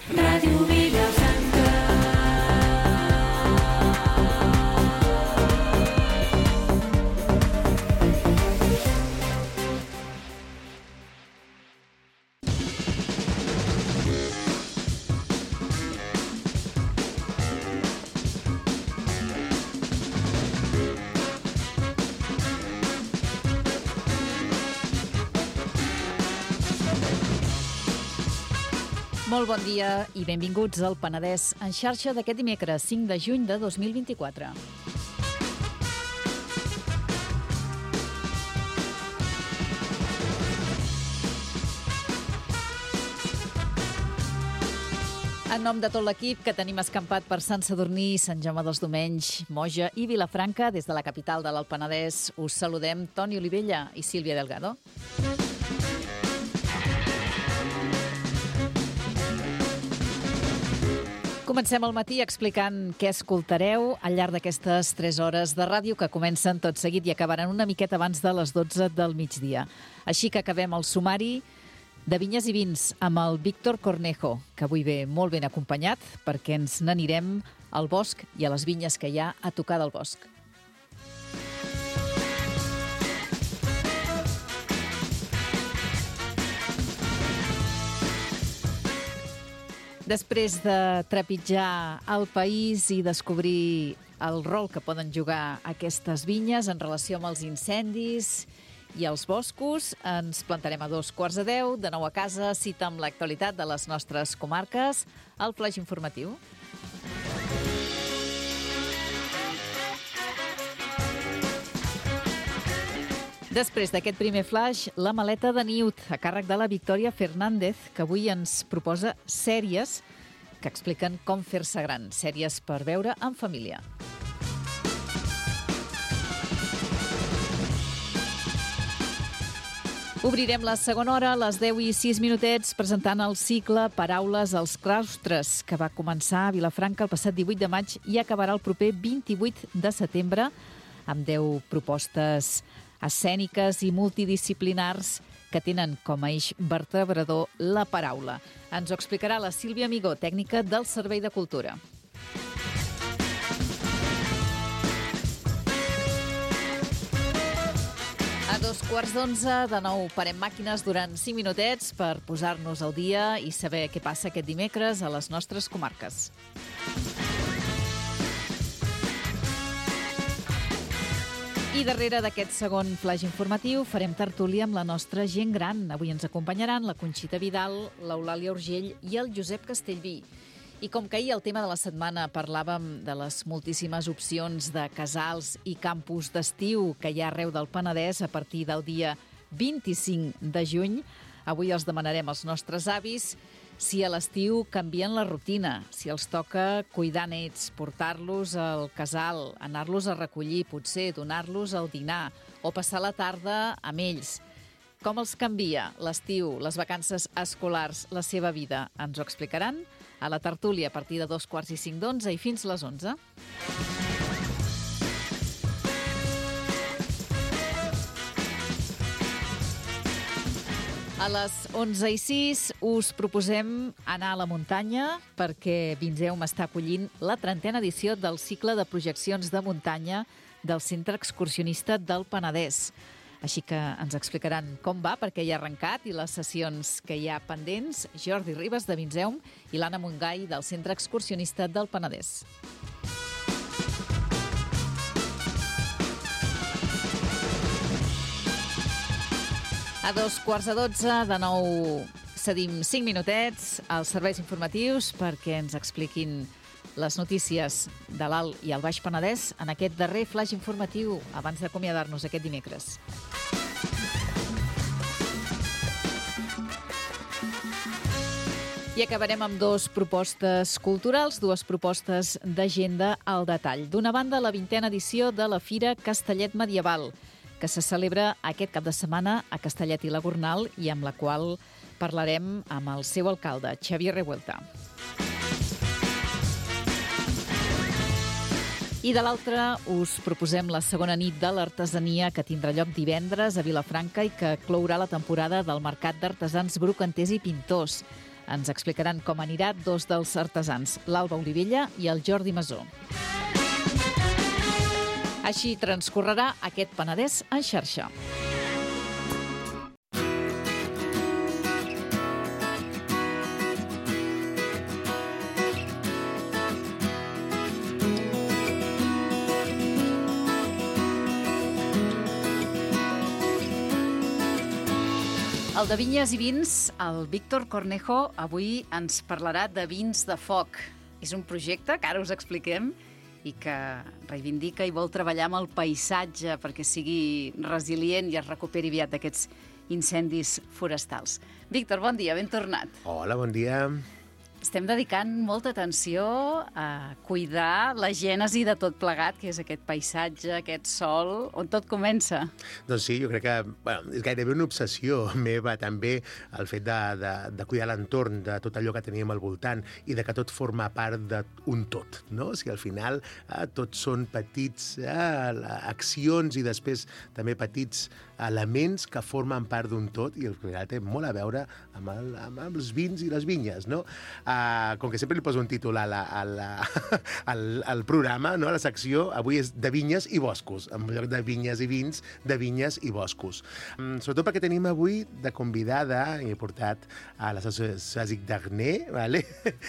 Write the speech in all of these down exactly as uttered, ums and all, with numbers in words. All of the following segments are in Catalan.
Ràdio Vilafranca. Molt bon dia i benvinguts al Penedès en xarxa d'aquest dimecres cinc de juny de dos mil vint-i-quatre. En nom de tot l'equip que tenim escampat per Sant Sadurní, Sant Jaume dels Domenys, Moja i Vilafranca, des de la capital de l'Alt Penedès, us saludem Toni Olivella i Sílvia Delgado. Comencem el matí explicant què escoltareu al llarg d'aquestes tres hores de ràdio que comencen tot seguit i acabaran una miqueta abans de les dotze del migdia. Així que acabem el sumari de Vinyes i Vins amb el Víctor Cornejo, que avui ve molt ben acompanyat perquè ens n'anirem al bosc i a les vinyes que hi ha a tocar del bosc. Després de trepitjar el país i descobrir el rol que poden jugar aquestes vinyes en relació amb els incendis i els boscos, ens plantarem a dos quarts de deu, de nou a casa, cita amb l'actualitat de les nostres comarques, el flaix informatiu. Després d'aquest primer flaix, la maleta de Niut, a càrrec de la Victòria Fernández, que avui ens proposa sèries que expliquen com fer-se gran, sèries per veure en família. Obrirem la segona hora a les deu i sis minutets presentant el cicle Paraules als claustres, que va començar a Vilafranca el passat divuit de maig i acabarà el proper vint-i-vuit de setembre amb deu propostes escèniques i multidisciplinars que tenen com a eix vertebrador la paraula. Ens ho explicarà la Sílvia Amigó, tècnica del Servei de Cultura. A dos quarts d'onze, de nou parem màquines durant cinc minutets per posar-nos al dia i saber què passa aquest dimecres a les nostres comarques. I darrere d'aquest segon flaix informatiu farem tertúlia amb la nostra gent gran. Avui ens acompanyaran la Conxita Vidal, l'Eulàlia Urgell i el Josep Castellví. I com que ahir el tema de la setmana parlàvem de les moltíssimes opcions de casals i campus d'estiu que hi ha arreu del Penedès a partir del dia vint-i-cinc de juny, avui els demanarem als nostres avis si a l'estiu canvien la rutina, si els toca cuidar nets, portar-los al casal, anar-los a recollir, potser donar-los el dinar o passar la tarda amb ells. Com els canvia l'estiu, les vacances escolars, la seva vida? Ens ho explicaran a la tertúlia a partir de dos quarts i cinc d'onze i fins les onze. A les onze i sis us proposem anar a la muntanya perquè Vinzeum està acollint la trentena edició del cicle de projeccions de muntanya del Centre Excursionista del Penedès. Així que ens explicaran com va, perquè hi ha arrencat i les sessions que hi ha pendents, Jordi Ribas de Vinzeum i l'Anna Montgai del Centre Excursionista del Penedès. A dos quarts de dotze, de nou cedim cinc minutets als serveis informatius perquè ens expliquin les notícies de l'Alt i el Baix Penedès en aquest darrer flaix informatiu abans d'acomiadar-nos aquest dimecres. I acabarem amb dues propostes culturals, dues propostes d'agenda al detall. D'una banda, la vintena edició de la Fira Castellet Medieval, que se celebra aquest cap de setmana a Castellet i la Gornal i amb la qual parlarem amb el seu alcalde, Xavier Revuelta. I de l'altra us proposem la segona nit de l'artesania que tindrà lloc divendres a Vilafranca i que clourà la temporada del Mercat d'Artesans Brocanters i Pintors. Ens explicaran com anirà dos dels artesans, l'Alba Olivella i el Jordi Masó. Així transcorrerà aquest Penedès en xarxa. El de Vinyes i Vins, el Víctor Cornejo, avui ens parlarà de vins de foc. És un projecte que ara us expliquem i que reivindica i vol treballar amb el paisatge perquè sigui resilient i es recuperi aviat d'aquests incendis forestals. Víctor, bon dia, ben tornat. Hola, bon dia. Estem dedicant molta atenció a cuidar la gènesi de tot plegat, que és aquest paisatge, aquest sol, on tot comença. Doncs sí, jo crec que bueno, és gairebé una obsessió meva també el fet de, de, de cuidar l'entorn, de tot allò que teníem al voltant i de que tot forma part d'un tot, no? O sigui, al final eh, tots són petits eh, accions i després també petits elements que formen part d'un tot i al final té molt a veure amb, el, amb els vins i les vinyes, no? Uh, com que sempre li poso un títol a la, a la, al, al programa, no? A la secció, avui és de vinyes i boscos, en lloc de vinyes i vins, de vinyes i boscos. Um, sobretot perquè tenim avui de convidada, i he portat a la Sòsic Darné, vale?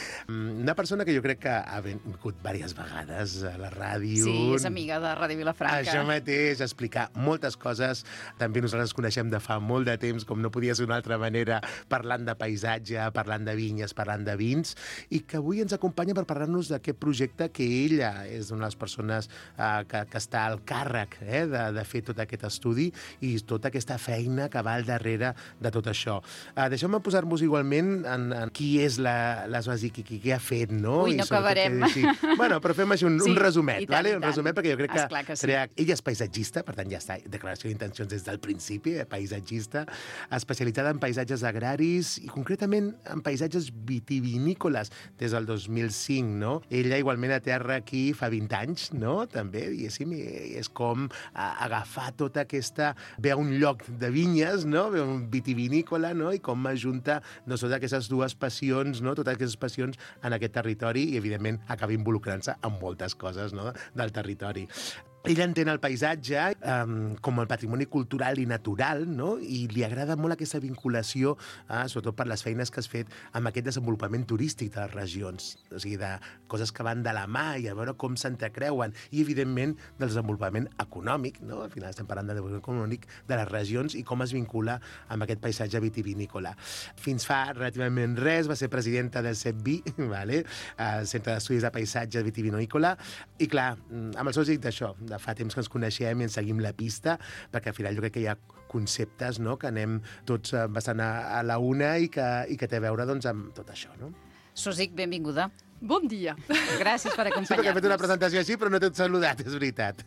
Una persona que jo crec que ha vingut diverses vegades a la ràdio. Sí, és amiga de Ràdio Vilafranca. Això mateix, explicar moltes coses. També nosaltres coneixem de fa molt de temps, com no podia ser d'una altra manera, parlant de paisatge, parlant de vinyes, parlant de vins, i que avui ens acompanya per parlar-nos d'aquest projecte que ella és una de les persones eh, que, que està al càrrec eh, de, de fer tot aquest estudi i tota aquesta feina que va al darrere de tot això. Eh, Deixeu-me posar-vos igualment en, en qui és la, la Sòsic i qui, qui ha fet, no? Ui, no acabarem. Sí. Bueno, però fem així un, sí, un resumet, tant, vale? Un resumet, perquè jo crec que, que sí. crea... ella és paisatgista, per tant ja està, declaració d'intencions des del principi, eh, paisatgista, especialitzada en paisatges agraris i concretament en paisatges vitivinícoles des del dos mil cinc, no? Ella igualment a terra aquí fa vint anys, no? També, diguéssim, és com agafar tota aquesta... ve a un lloc de vinyes, no? Ve un vitivinícola, no? I com ajunta doncs, totes aquestes dues passions, no? Totes aquestes passions en aquest territori i, evidentment, acaba involucrant-se en moltes coses, no? Del territori. Ella entén el paisatge um, com el patrimoni cultural i natural, no? I li agrada molt aquesta vinculació, eh, sobretot per les feines que has fet amb aquest desenvolupament turístic de les regions, o sigui, de coses que van de la mà i a veure com s'entrecreuen, i, evidentment, del desenvolupament econòmic, no? Al final estem parlant de desenvolupament econòmic de les regions i com es vincula amb aquest paisatge vitivinícola. Fins fa relativament res va ser presidenta del C E P V I, vale? El Centre d'Estudis de Paisatge Vitivinícola, i clar, amb el Sòsic d'això, de fa temps que ens coneixem i ens seguim la pista, perquè al final jo crec que hi ha conceptes, no?, que anem tots bastant a, a la una i que, i que té a veure doncs, amb tot això, no? Sòsic, benvinguda. Bon dia. Gràcies per acompanyar-nos. Sí, perquè he fet una presentació així, però no t'he saludat, és veritat.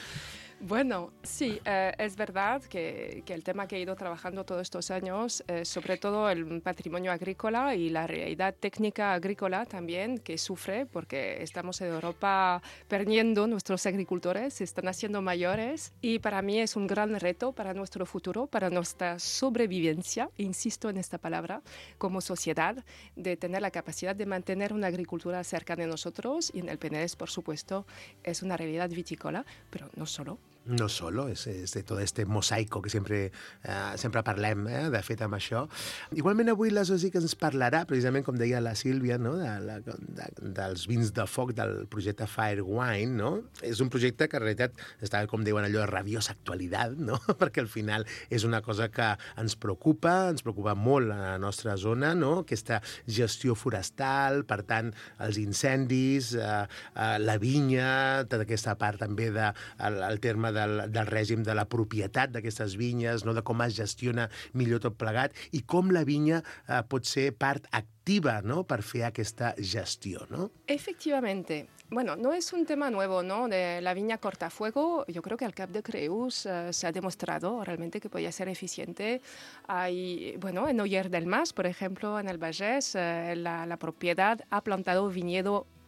Bueno, sí, eh, es verdad que, que el tema que he ido trabajando todos estos años, eh, sobre todo el patrimonio agrícola y la realidad técnica agrícola también, que sufre porque estamos en Europa perdiendo nuestros agricultores, se están haciendo mayores, y para mí es un gran reto para nuestro futuro, para nuestra sobrevivencia, insisto en esta palabra, como sociedad, de tener la capacidad de mantener una agricultura cerca de nosotros, y en el Penedès, por supuesto, es una realidad vitícola, pero no solo. No solo, és, és de tot este mosaico que sempre, eh, sempre parlem, eh, de fet, amb això. Igualment, avui la Sòsic ens parlarà, precisament, com deia la Sílvia, no? de, la, de, dels vins de foc del projecte Fire Wine, no? És un projecte que, en realitat, està, com diuen allò, de rabiosa actualitat, no? Perquè al final és una cosa que ens preocupa, ens preocupa molt a la nostra zona, no? Aquesta gestió forestal, per tant, els incendis, eh, eh, la vinya, tota aquesta part també del de, el, el terme del, del règim de la propietat d'aquestes vinyes, no? De com es gestiona millor tot plegat i com la vinya eh, pot ser part activa, ¿no?, per fer aquesta gestió, ¿no? Efectivamente. Bueno, no es un tema nuevo, ¿no? De la viña cortafuego, yo creo que al Cap de Creus uh, se ha demostrado realmente que podía ser eficiente. Hay, bueno, en Oller del Mas, por ejemplo, en el Vallès, uh, la, la propiedad ha plantado viñedo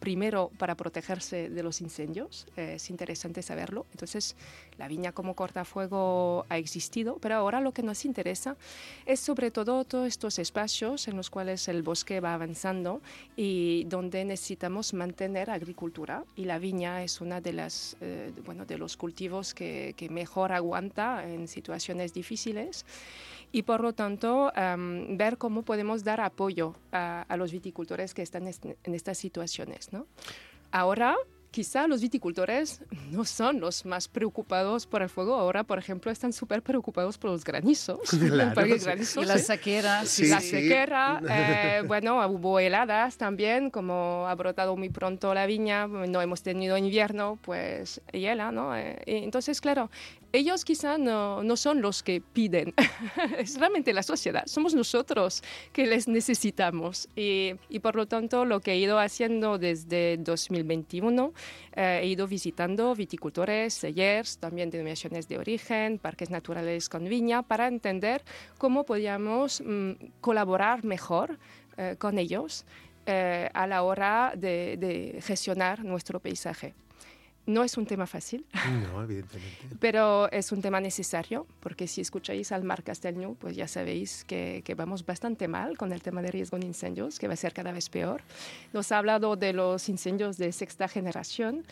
primero para protegerse de los incendios. Eh, es interesante saberlo. Entonces, la viña como cortafuego ha existido, pero ahora lo que nos interesa es sobre todo todos estos espacios en los cuales el bosque va avanzando y donde necesitamos mantener agricultura, y la viña es una de las eh, bueno, de los cultivos que, que mejor aguanta en situaciones difíciles, y por lo tanto um, ver cómo podemos dar apoyo a, a los viticultores que están est- en estas situaciones, ¿no? Ahora, quizá los viticultores no son los más preocupados por el fuego. Ahora, por ejemplo, están súper preocupados por los granizos. Claro, Porque sí. granizos, Y la ¿sí? sequera. Sí, la sí. sequera, eh, bueno, hubo heladas también, como ha brotado muy pronto la viña, no hemos tenido invierno, pues hiela, ¿no? Eh, y entonces, claro, ellos quizá no, no son los que piden, es realmente la sociedad, somos nosotros que les necesitamos. Y, y por lo tanto, lo que he ido haciendo desde dos mil veintiuno, eh, he ido visitando viticultores, sellers, también denominaciones de origen, parques naturales con viña, para entender cómo podíamos mm, colaborar mejor eh, con ellos eh, a la hora de, de gestionar nuestro paisaje. No es un tema fácil, No, evidentemente. pero es un tema necesario, porque si escucháis al Marc Castelnu, pues ya sabéis que, que vamos bastante mal con el tema de riesgo de incendios, que va a ser cada vez peor. Nos ha hablado de los incendios de sexta generación,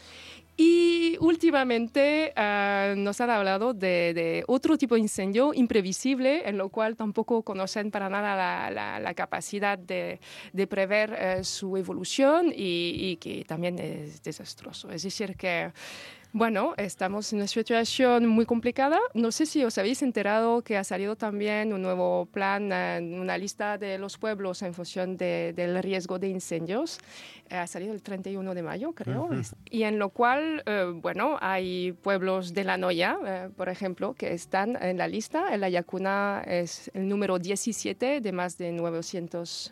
y últimamente uh, nos han hablado de, de otro tipo de incendio imprevisible, en lo cual tampoco conocen para nada la, la, la capacidad de, de prever uh, su evolución, y, y que también es desastroso. Es decir, que bueno, estamos en una situación muy complicada. No sé si os habéis enterado que ha salido también un nuevo plan, una lista de los pueblos en función de, del riesgo de incendios. Ha salido el treinta y uno de mayo, creo. Uh-huh. Y en lo cual, eh, bueno, hay pueblos de la Noya, eh, por ejemplo, que están en la lista. El Ayacuna es el número diecisiete de más de novecientos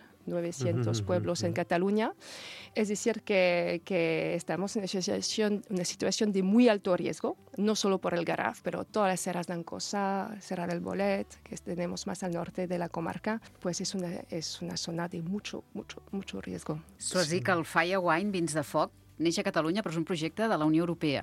pueblos en Cataluña. Es decir, que, que estamos en una situación, una situación de muy alto riesgo, no solo por el Garraf, pero todas las serras de Ancosa, Serra del Bolet, que tenemos más al norte de la comarca, pues es una, és una zona de mucho, mucho, mucho riesgo. Tu has dit que el Fire Wine Vins de Foc neix a Catalunya, però és un projecte de la Unió Europea.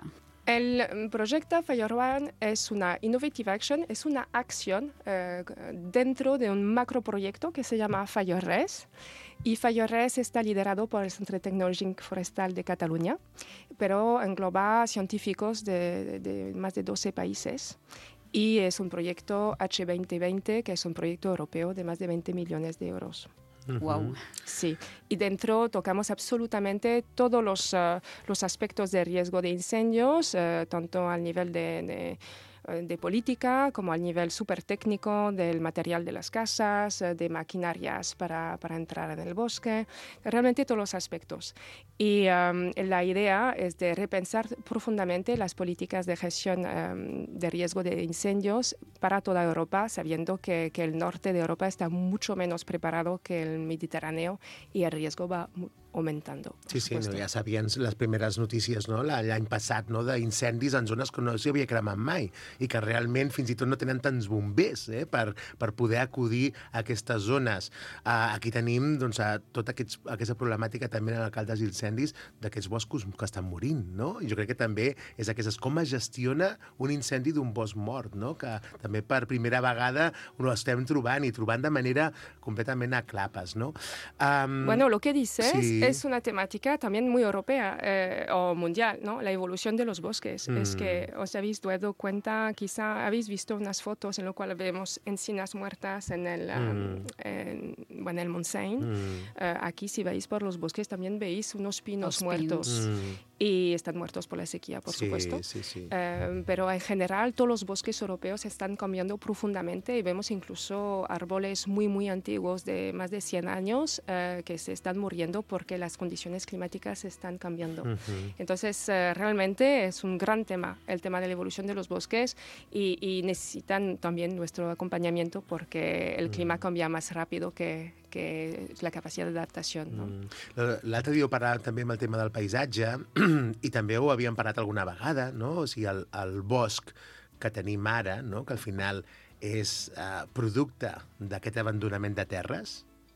El proyecto Fire Wine es una Innovative Action, es una acción eh, dentro de un macroproyecto que se llama FireRes. Y FireRes está liderado por el Centre Tecnològic Forestal de Cataluña, pero engloba científicos de, de, de más de doce países. Y es un proyecto H veinte veinte, que es un proyecto europeo de más de veinte millones de euros. Uh-huh. Wow. Sí, y dentro tocamos absolutamente todos los, uh, los aspectos de riesgo de incendios, uh, tanto al nivel de, de, de política como al nivel súper técnico del material de las casas, uh, de maquinarias para, para entrar en el bosque, realmente todos los aspectos. Y um, la idea es de repensar profundamente las políticas de gestión um, de riesgo de incendios para toda Europa, sabiendo que, que el norte de Europa está mucho menos preparado que el Mediterráneo y el riesgo va aumentando. Sí, sí, no, ja sabien les primeres notícies, no? l'any passat, no? D'incendis en zones que no s'hi havia cremat mai i que realment fins i tot no tenen tants bombers eh? per, per poder acudir a aquestes zones. Uh, aquí tenim doncs, a tota aquests, aquesta problemàtica també en alcaldes i incendis d'aquests boscos que estan morint, no? I jo crec que també és aquestes, com es gestiona un incendi d'un bosc mort, no? Que també per primera vegada ho estem trobant i trobant de manera completament a clapes, no? Um, bueno, lo que dices sí. es una temática también muy europea eh, o mundial, ¿no? La evolución de los bosques. Mm. Es que os habéis dado cuenta, quizá habéis visto unas fotos en las cuales vemos encinas muertas en el, mm. um, en, bueno, el Montseny. Mm. Uh, aquí, si veis por los bosques, también veis unos pinos Los muertos. Mm. Y están muertos por la sequía, por sí, supuesto. Sí, sí. Uh, pero en general, todos los bosques europeos están cambiando profundamente y vemos incluso árboles muy, muy antiguos de más de cien años uh, que se están muriendo porque las condiciones climáticas están cambiando. Uh-huh. Entonces, uh, realmente es un gran tema, el tema de la evolución de los bosques y, y necesitan también nuestro acompañamiento porque el clima cambia más rápido que, que la capacitat d'adaptació. No? Mm. L'altre dia ho parlàvem també amb el tema del paisatge i també ho havíem parlat alguna vegada, no? O sigui, el, el bosc que tenim ara, no? Que al final és uh, producte d'aquest abandonament de terres,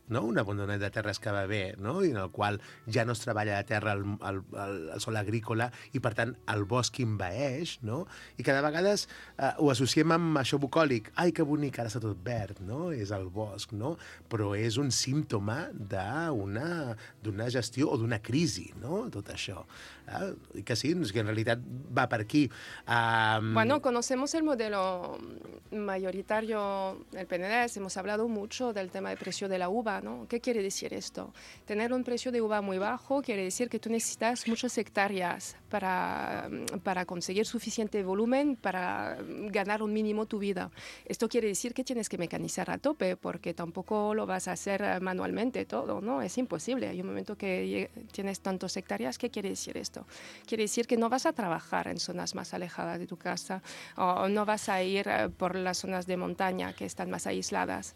no? Un abandonament de terres que va bé, no? I en el qual ja no es treballa la terra al, al, al, al sol agrícola i, per tant, el bosc envaeix, no? I cada vegada eh, ho associem amb això bucòlic. Ai, que bonic, ara està tot verd, no? És el bosc, no? Però és un símptoma d'una d'una gestió o d'una crisi, no? Tot això. Eh? I que sí, que en realitat va per aquí. Um... Bueno, conocemos el modelo mayoritario del P N D E S, hemos hablado mucho del tema del precio de la uva, ¿no? ¿Qué quiere decir esto? Tener un precio de uva muy bajo quiere decir que tú necesitas muchas hectáreas para, para conseguir suficiente volumen para ganar un mínimo tu vida. Esto quiere decir que tienes que mecanizar a tope, porque tampoco lo vas a hacer manualmente todo, ¿no? Es imposible. Hay un momento que tienes tantas hectáreas. ¿Qué quiere decir esto? Quiere decir que no vas a trabajar en zonas más alejadas de tu casa, o no vas a ir por las zonas de montaña que están más aisladas.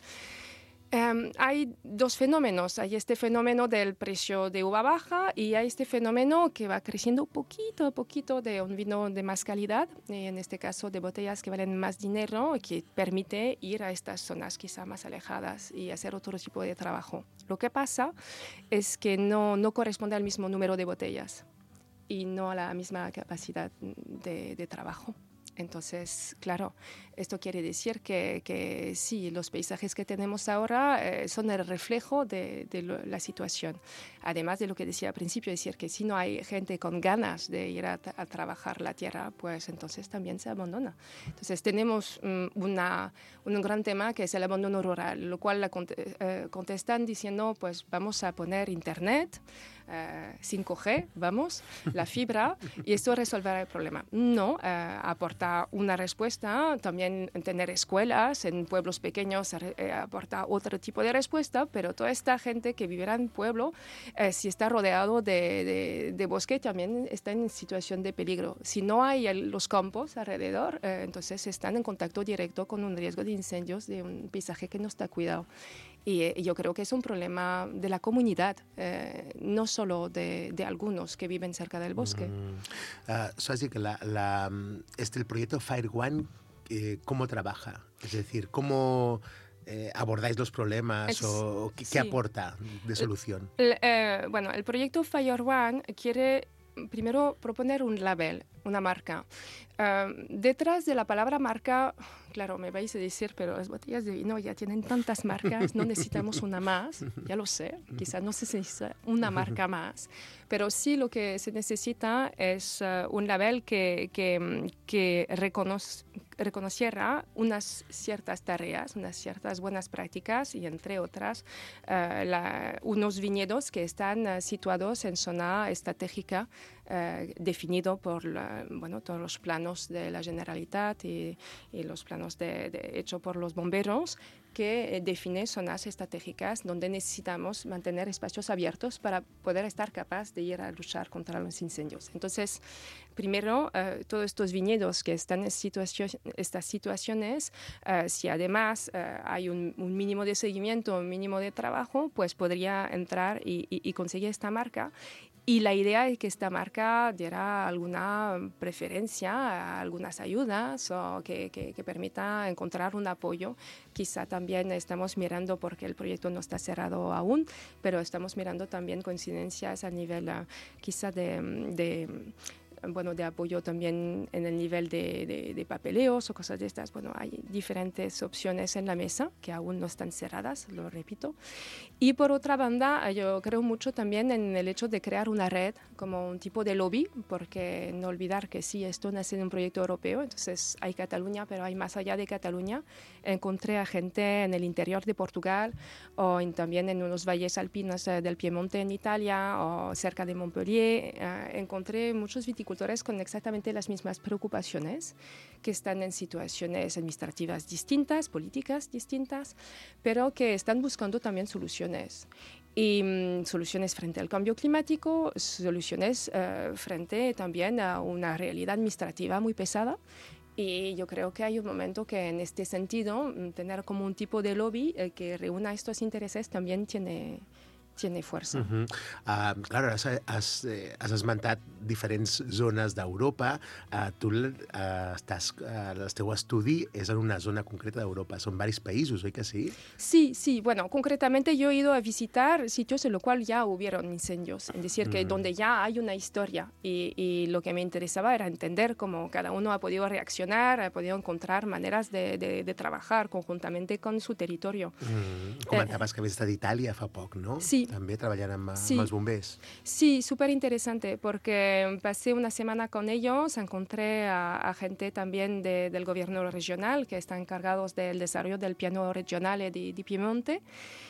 Um, hay dos fenómenos. Hay este fenómeno del precio de uva baja y hay este fenómeno que va creciendo poquito a poquito de un vino de más calidad, en este caso de botellas que valen más dinero y que permite ir a estas zonas quizá más alejadas y hacer otro tipo de trabajo. Lo que pasa es que no, no corresponde al mismo número de botellas y no a la misma capacidad de, de trabajo. Entonces, claro, esto quiere decir que, que sí, los paisajes que tenemos ahora eh, son el reflejo de, de lo, la situación. Además de lo que decía al principio, decir que si no hay gente con ganas de ir a, a trabajar la tierra, pues entonces también se abandona. Entonces tenemos um, una, un gran tema que es el abandono rural, lo cual la cont eh, contestan diciendo, pues vamos a poner internet, Uh, cinco G, vamos, la fibra, y esto resolverá el problema. No, uh, aporta una respuesta, también tener escuelas en pueblos pequeños uh, aporta otro tipo de respuesta, pero toda esta gente que vivirá en pueblo, uh, si está rodeado de, de, de bosque, también está en situación de peligro. Si no hay el, los campos alrededor, uh, entonces están en contacto directo con un riesgo de incendios, de un paisaje que no está cuidado. Y eh, yo creo que es un problema de la comunidad, eh, no solo de, de algunos que viven cerca del bosque. Mm. Uh, Suasi, que la, la, este, el proyecto Fire One, eh, ¿cómo trabaja? Es decir, ¿cómo eh, abordáis los problemas es, o qué, sí. qué aporta de solución? El, eh, bueno, el proyecto Fire One quiere primero proponer un label, una marca. Uh, detrás de la palabra marca, claro, me vais a decir, pero las botellas de vino ya tienen tantas marcas, no necesitamos una más, ya lo sé, quizás no se necesita una marca más, pero sí lo que se necesita es uh, un label que, que, que reconoce, reconociera unas ciertas tareas, unas ciertas buenas prácticas y entre otras uh, la, unos viñedos que están uh, situados en zona estratégica uh, definido por la, bueno, todos los planos de la Generalitat y, y los planos de, de, hecho por los bomberos, que eh, define zonas estratégicas donde necesitamos mantener espacios abiertos para poder estar capaz de ir a luchar contra los incendios. Entonces, primero, uh, todos estos viñedos que están en situación, estas situaciones, uh, si además uh, hay un, un mínimo de seguimiento, un mínimo de trabajo, pues podría entrar y, y, y conseguir esta marca. Y la idea es que esta marca diera alguna preferencia, algunas ayudas o que, que, que permita encontrar un apoyo. Quizá también estamos mirando, porque el proyecto no está cerrado aún, pero estamos mirando también coincidencias a nivel uh, quizá de... de bueno, de apoyo también en el nivel de, de, de papeleos o cosas de estas. Bueno, hay diferentes opciones en la mesa que aún no están cerradas, lo repito. Y por otra banda, yo creo mucho también en el hecho de crear una red como un tipo de lobby, porque no olvidar que sí, esto nace de un proyecto europeo, entonces hay Cataluña, pero hay más allá de Cataluña. Encontré a gente en el interior de Portugal o en, también en unos valles alpinos del Piemonte en Italia o cerca de Montpellier. Uh, encontré muchos viticultores con exactamente las mismas preocupaciones, que están en situaciones administrativas distintas, políticas distintas, pero que están buscando también soluciones. Y um, soluciones frente al cambio climático, soluciones uh, frente también a una realidad administrativa muy pesada. Y yo creo que hay un momento que en este sentido, tener como un tipo de lobby eh, que reúna estos intereses también tiene... tiene fuerza. Uh-huh. Uh, claro, has, has, eh, has esmentat diferents zones d'Europa. Uh, tu uh, estàs, uh, el teu estudi és en una zona concreta d'Europa. Són diversos països, oi que sí? Sí, sí. Bueno, concretamente yo he ido a visitar sitios en los cuales ya hubieron incendios. Es decir, que uh-huh. donde ya hay una historia. Y, y lo que me interesaba era entender cómo cada uno ha podido reaccionar, ha podido encontrar maneras de, de, de trabajar conjuntamente con su territorio. Uh-huh. Comentaves eh, que havies estat d'Itàlia fa poc, no? Sí. També treballant amb, sí. amb els bombers. Sí, súper interesante, porque pasé una semana con ellos, encontré a, a gente también de, del gobierno regional que están encargados del desarrollo del piano regional de, de Piemonte.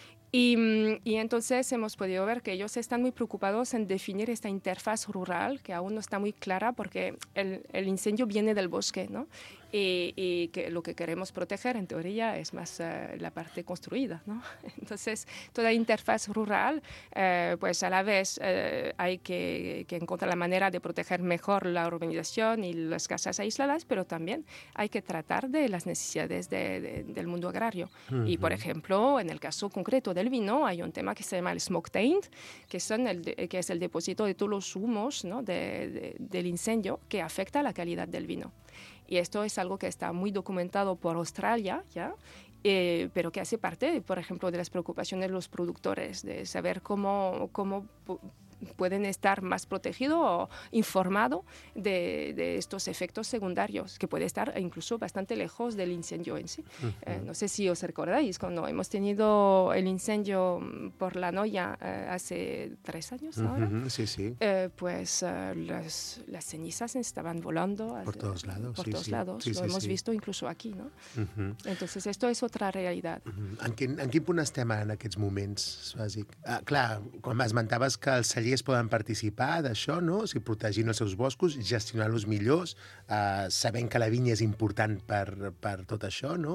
Y, y entonces hemos podido ver que ellos están muy preocupados en definir esta interfaz rural, que aún no está muy clara porque el, el incendio viene del bosque, ¿no? Y, y que lo que queremos proteger, en teoría, es más uh, la parte construida, ¿no? Entonces, toda interfaz rural, uh, pues a la vez uh, hay que, que encontrar la manera de proteger mejor la urbanización y las casas aisladas, pero también hay que tratar de las necesidades de, de, del mundo agrario. Uh-huh. Y, por ejemplo, en el caso concreto del vino, hay un tema que se llama el smoke taint, que, son el de, que es el depósito de todos los humos, ¿no? de, de, del incendio, que afecta a la calidad del vino. Y esto es algo que está muy documentado por Australia, ¿ya? Eh, pero que hace parte, por ejemplo, de las preocupaciones de los productores, de saber cómo, cómo pueden estar más protegidos o informados de, de estos efectos secundarios, que puede estar incluso bastante lejos del incendio en sí. Uh-huh. Eh, no sé si os recordáis, cuando hemos tenido el incendio por la Noya eh, hace tres años uh-huh. ahora, sí, sí. Eh, pues eh, las, las cenizas estaban volando por todos lados. Por sí, todos sí. lados. Sí, Lo sí, hemos sí. visto incluso aquí, ¿no? Uh-huh. Entonces, esto es otra realidad. Uh-huh. En, quin, en quin punt estem en aquests moments, bàsic? Ah, clar, quan esmentaves que els cellers poden participar d'això, no? O sigui, protegint els seus boscos, gestionant-los millors, eh, sabent que la vinya és important per, per tot això, no?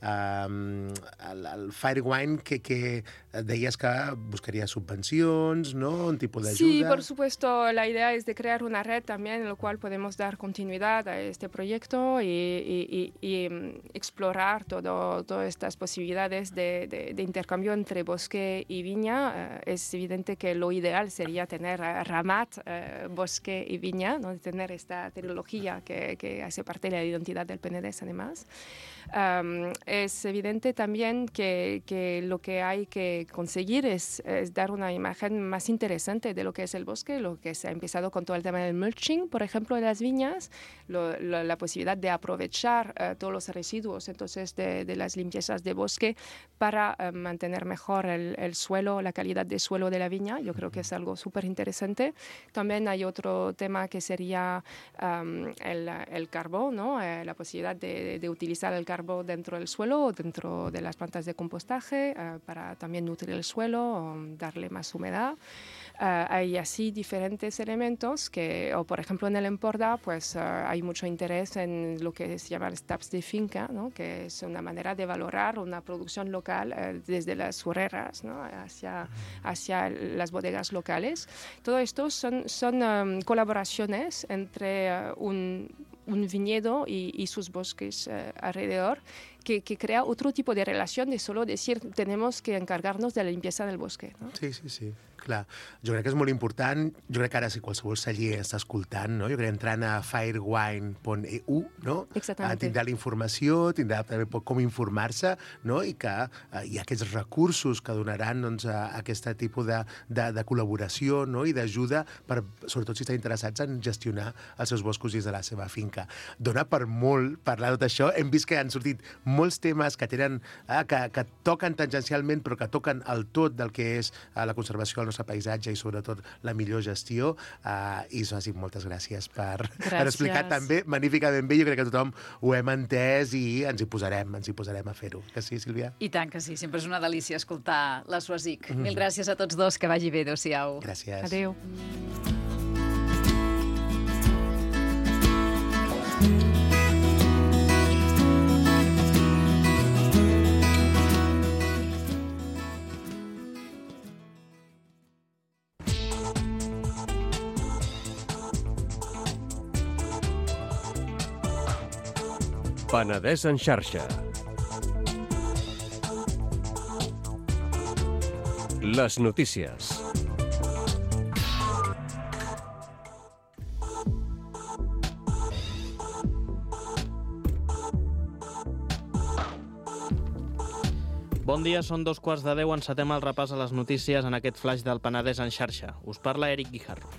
Um, el, el Firewine, que, que deies que buscaria subvencions, ¿no? Un tipus d'ajuda. Sí, por supuesto, la idea es de crear una red también en la cual podemos dar continuidad a este proyecto y, y, y, y explorar todo, todas estas posibilidades de, de, de intercambio entre bosque y viña. Uh, es evidente que lo ideal sería tener uh, Ramat, uh, bosque y viña, ¿no? Tener esta trilogía que, que hace parte de la identidad del Penedès, además. Um, es evidente también que, que lo que hay que conseguir es, es dar una imagen más interesante de lo que es el bosque, lo que se ha empezado con todo el tema del mulching, por ejemplo, de las viñas, lo, lo, la posibilidad de aprovechar uh, todos los residuos entonces de, de las limpiezas de bosque para uh, mantener mejor el, el suelo, la calidad del suelo de la viña. Yo creo que es algo súper interesante. También hay otro tema que sería um, el, el carbón, ¿no? Eh, la posibilidad de, de utilizar el carbón dentro del suelo o dentro de las plantas de compostaje uh, para también nutrir el suelo o darle más humedad. Uh, hay así diferentes elementos que, o por ejemplo en el Empordà, pues uh, hay mucho interés en lo que se llama taps de finca, ¿no? Que es una manera de valorar una producción local uh, desde las hurreras, ¿no? hacia, hacia las bodegas locales. Todo esto son, son um, colaboraciones entre uh, un, un viñedo y, y sus bosques uh, alrededor, que, que crea otro tipo de relación de solo decir tenemos que encargarnos de la limpieza del bosque, ¿no? Sí, sí, sí. Clar, jo crec que és molt important. Jo crec que ara, si qualsevol celler està escoltant, no? Jo crec que entrant a firewine punt e u, no? Exactament. Tindrà la informació, tindrà també com informar-se, no? I que eh, hi ha aquests recursos que donaran doncs, a, a aquest tipus de, de, de col·laboració, no? I d'ajuda, per, sobretot si estan interessats en gestionar els seus boscos dins de la seva finca. Dona per molt parlar de tot això. Hem vist que han sortit molts temes que tenen, eh, que, que toquen tangencialment, però que toquen el tot del que és eh, la conservació del nostre paisatge i sobretot la millor gestió. Uh, I Suasi, moltes gràcies per, per explicar també magníficament bé. Jo crec que tothom ho hem entès i ens hi posarem, ens hi posarem a fer-ho. Que sí, Sílvia? I tant que sí, sempre és una delícia escoltar la Suasic. Mm. Mil gràcies a tots dos, que vagi bé, adéu-siau. Gràcies. Adéu. Penedès en xarxa. Les notícies. Bon dia, són dos quarts de deu, encetem el repàs a les notícies en aquest flaix del Penedès en xarxa. Us parla Eric Guijarro.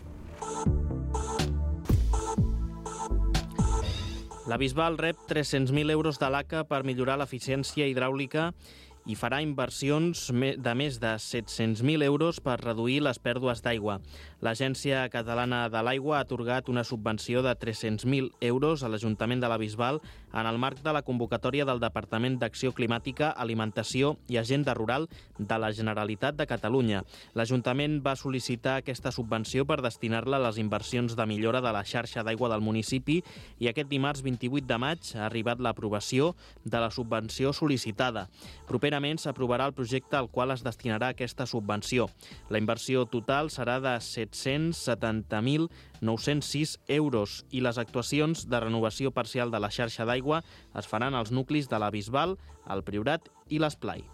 La Bisbal rep tres-cents mil euros de l'A C A per millorar l'eficiència hidràulica i farà inversions de més de set-cents mil euros per reduir les pèrdues d'aigua. L'Agència Catalana de l'Aigua ha atorgat una subvenció de tres-cents mil euros a l'Ajuntament de la Bisbal en el marc de la convocatòria del Departament d'Acció Climàtica, Alimentació i Agenda Rural de la Generalitat de Catalunya. L'Ajuntament va sol·licitar aquesta subvenció per destinar-la a les inversions de millora de la xarxa d'aigua del municipi i aquest dimarts vint-i-vuit de maig ha arribat l'aprovació de la subvenció sol·licitada. Properament s'aprovarà el projecte al qual es destinarà aquesta subvenció. La inversió total serà de set-cents setanta mil nou-cents sis euros i les actuacions de renovació parcial de la xarxa d'aigua es faran als nuclis de la Bisbal, el Priorat i l'Esplai.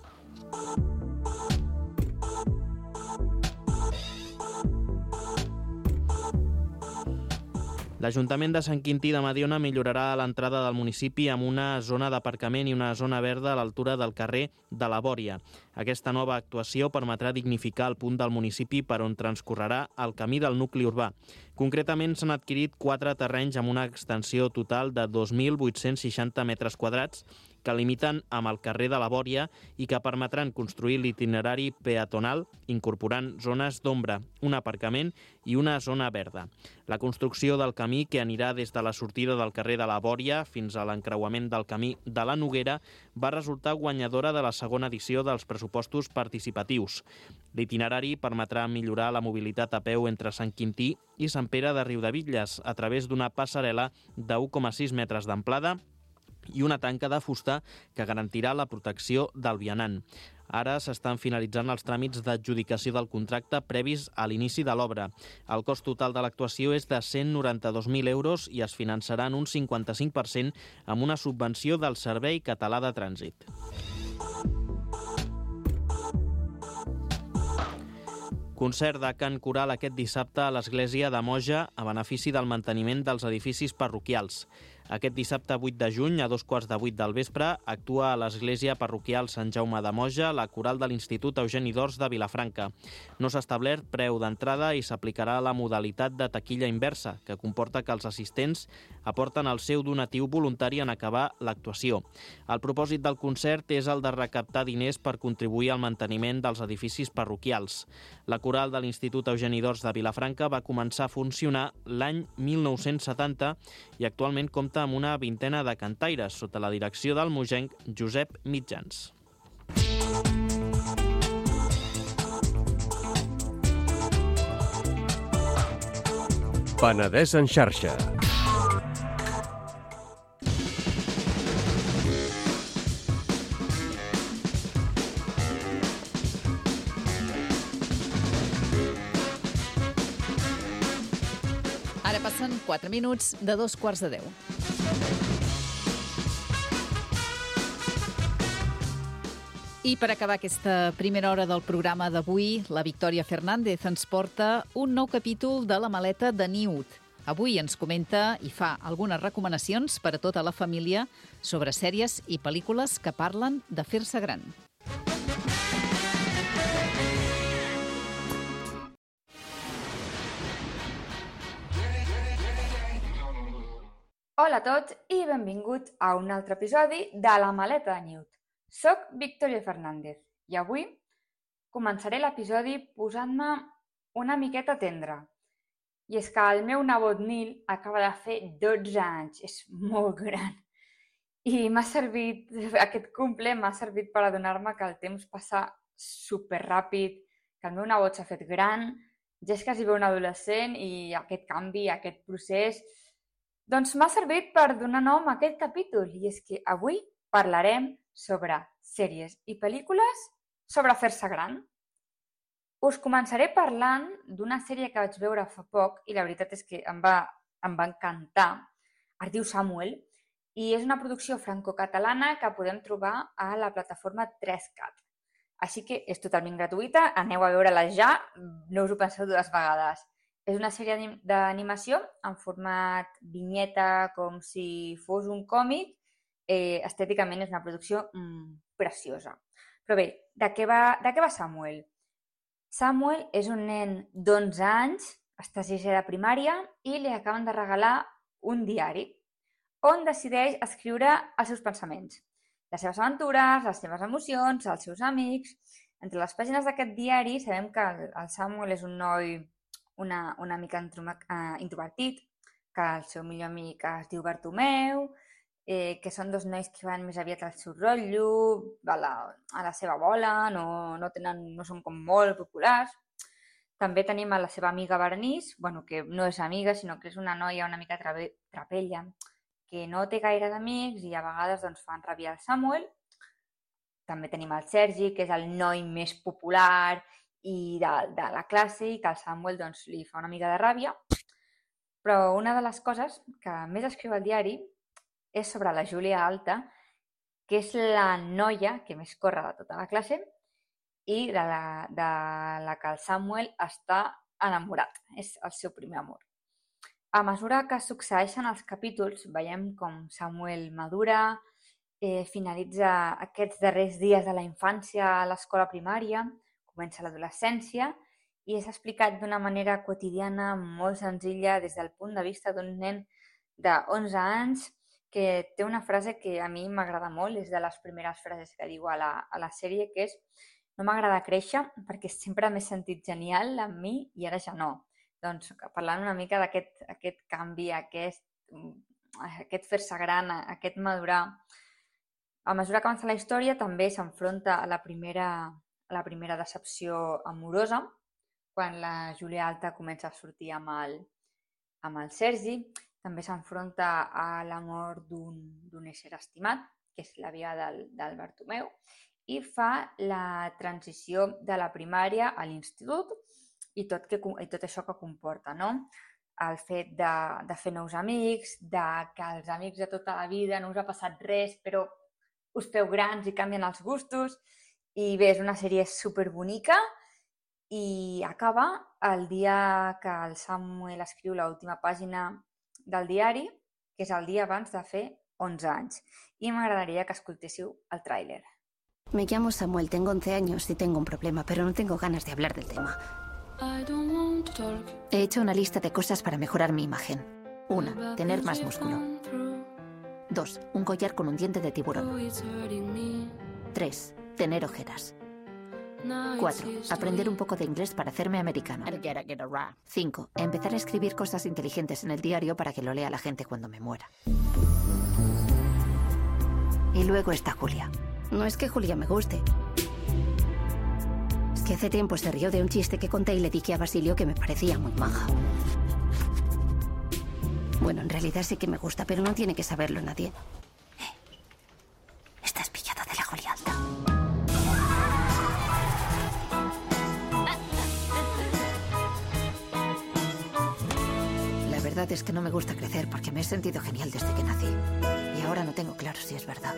L'Ajuntament de Sant Quintí de Mediona millorarà l'entrada del municipi amb una zona d'aparcament i una zona verda a l'altura del carrer de la Bòria. Aquesta nova actuació permetrà dignificar el punt del municipi per on transcorrerà el camí del nucli urbà. Concretament s'han adquirit quatre terrenys amb una extensió total de dos mil vuit-cents seixanta metres quadrats que limiten amb el carrer de la Bòria i que permetran construir l'itinerari peatonal incorporant zones d'ombra, un aparcament i una zona verda. La construcció del camí que anirà des de la sortida del carrer de la Bòria fins a l'encreuament del camí de la Noguera va resultar guanyadora de la segona edició dels pressupostos participatius. L'itinerari permetrà millorar la mobilitat a peu entre Sant Quintí i Sant Pere de Riudebitlles a través d'una passarel·la de u coma sis metres d'amplada i una tanca de fusta que garantirà la protecció del vianant. Ara s'estan finalitzant els tràmits d'adjudicació del contracte previs a l'inici de l'obra. El cost total de l'actuació és de cent noranta-dos mil euros i es finançarà en un cinquanta-cinc per cent amb una subvenció del Servei Català de Trànsit. Concert de cant coral aquest dissabte a l'Església de Moja a benefici del manteniment dels edificis parroquials. Aquest dissabte vuit de juny, a dos quarts de vuit del vespre, actua a l'Església Parroquial Sant Jaume de Moja la coral de l'Institut Eugeni d'Ors de Vilafranca. No s'ha establert preu d'entrada i s'aplicarà la modalitat de taquilla inversa, que comporta que els assistents aporten el seu donatiu voluntari en acabar l'actuació. El propòsit del concert és el de recaptar diners per contribuir al manteniment dels edificis parroquials. La coral de l'Institut Eugeni d'Ors de Vilafranca va començar a funcionar l'any mil nou-cents setanta i actualment compta amb una vintena de cantaires sota la direcció del mogenc Josep Mitjans. Penedès en xarxa. Ara passen quatre minuts de dos quarts de deu. I per acabar aquesta primera hora del programa d'avui, la Victòria Fernández ens porta un nou capítol de La maleta de Newt. Avui ens comenta i fa algunes recomanacions per a tota la família sobre sèries i pel·lícules que parlen de fer-se gran. Hola a tots i benvinguts a un altre episodi de La maleta de Newt. Soc Victòria Fernández i avui començaré l'episodi posant-me una miqueta tendra. I és que el meu nebot Nil acaba de fer dotze anys, és molt gran. I m'ha servit, aquest cumple m'ha servit per adonar-me que el temps passa superràpid, que el meu nebot s'ha fet gran, ja és quasi bé un adolescent i aquest canvi, aquest procés, doncs m'ha servit per donar nom a aquest capítol. I és que avui parlarem sobre sèries i pel·lícules sobre fer-se gran. Us començaré parlant d'una sèrie que vaig veure fa poc i la veritat és que em va, em va encantar. Es diu Samuel i és una producció franco-catalana que podem trobar a la plataforma tres cat. Així que és totalment gratuïta, aneu a veure-la ja, no us ho penseu dues vegades. És una sèrie d'animació en format vinyeta, com si fos un còmic. Eh, estèticament és una producció mm, preciosa. Però bé, de què va, de què va Samuel? Samuel és un nen d'onze anys, està a sisè de primària i li acaben de regalar un diari on decideix escriure els seus pensaments, les seves aventures, les seves emocions, els seus amics. Entre les pàgines d'aquest diari sabem que el, el Samuel és un noi una, una mica introvertit, que el seu millor amic es diu Bartomeu, eh, que són dos nois que van més aviat al seu rotllo, a la, a la seva bola, no, no, tenen, no són com molt populars. També tenim a la seva amiga Bernice, bueno, que no és amiga, sinó que és una noia una mica trabe, trapella, que no té gaire d'amics i a vegades doncs, fan rabiar el Samuel. També tenim el Sergi, que és el noi més popular i de, de la classe i que el Samuel doncs, li fa una mica de ràbia. Però una de les coses que més escriu al diari és sobre la Júlia Alta, que és la noia que més corre de tota la classe i de la, de la que el Samuel està enamorat. És el seu primer amor. A mesura que succeeixen els capítols, veiem com Samuel madura, eh, finalitza aquests darrers dies de la infància a l'escola primària, comença l'adolescència i és explicat d'una manera quotidiana, molt senzilla, des del punt de vista d'un nen d'onze anys que té una frase que a mi m'agrada molt, és de les primeres frases que diu a la, a la sèrie, que és: no m'agrada créixer perquè sempre m'he sentit genial amb mi i ara ja no. Doncs parlant una mica d'aquest aquest canvi, aquest, aquest fer-se gran, aquest madurar. A mesura que avança la història també s'enfronta a la primera a la primera decepció amorosa, quan la Júlia Alta comença a sortir amb el, amb el Sergi. També s'enfronta a l'amor d'un ésser estimat, que és la via del, del Bartomeu, i fa la transició de la primària a l'institut i tot, que, i tot això que comporta, no? El fet de, de fer nous amics, de que els amics de tota la vida no us ha passat res, però us feu grans i canvien els gustos. I bé, és una sèrie superbonica i acaba el dia que el Samuel escriu l'última pàgina del diari, que és el dia abans de fer once anys. I m'agradaria que escoltéssiu el tràiler. Me llamo Samuel, tengo once años y tengo un problema, pero no tengo ganas de hablar del tema. He hecho una lista de cosas para mejorar mi imagen. Una, tener más músculo. Dos, un collar con un diente de tiburón. Tres, tener ojeras. Cuatro, aprender un poco de inglés para hacerme americano. Cinco, empezar a escribir cosas inteligentes en el diario para que lo lea la gente cuando me muera. Y luego está Julia. No es que Julia me guste. Es que hace tiempo se rió de un chiste que conté y le dije a Basilio que me parecía muy maja. Bueno, en realidad sí que me gusta, pero no tiene que saberlo nadie. Eh, estás pillada de la Julia Alta. La verdad es que no me gusta crecer porque me he sentido genial desde que nací. Y ahora no tengo claro si es verdad.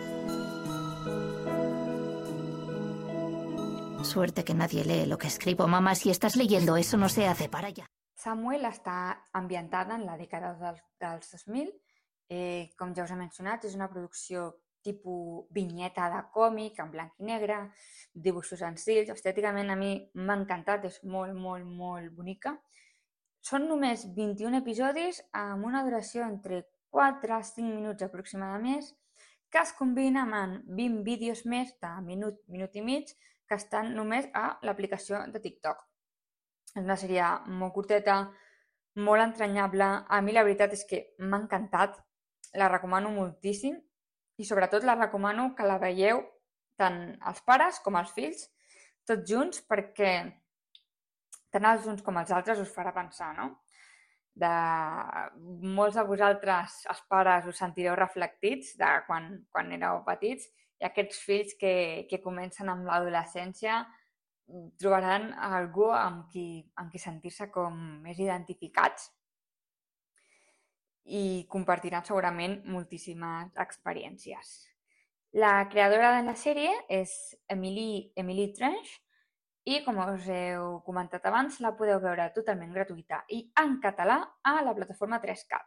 Suerte que nadie lee lo que escribo. Mamá, si estás leyendo eso no se hace, para allá. Samuel està ambientada en la dècada dels, dels dos mil. Eh, com ja us he mencionat, és una producció tipus vinyeta de còmic, en blanc i negre, dibuixos senzills. Estèticament a mi m'ha encantat, és molt, molt, molt bonica. Són només vint-i-un episodis amb una duració entre quatre a cinc minuts aproximadament, que es combina amb vint vídeos més de minut, minut i mig, que estan només a l'aplicació de TikTok. És una sèrie molt curteta, molt entranyable. A mi la veritat és que m'ha encantat, la recomano moltíssim i sobretot la recomano que la veieu tant els pares com els fills, tots junts, perquè tant els uns com els altres us farà pensar, no? De... Molts de vosaltres, els pares, us sentireu reflectits de quan, quan éreu petits, i aquests fills que, que comencen amb l'adolescència trobaran algú amb qui, amb qui sentir-se com més identificats i compartiran segurament moltíssimes experiències. La creadora de la sèrie és Emily, Emily Trench i, com us he comentat abans, la podeu veure totalment gratuïta i en català a la plataforma tres cat.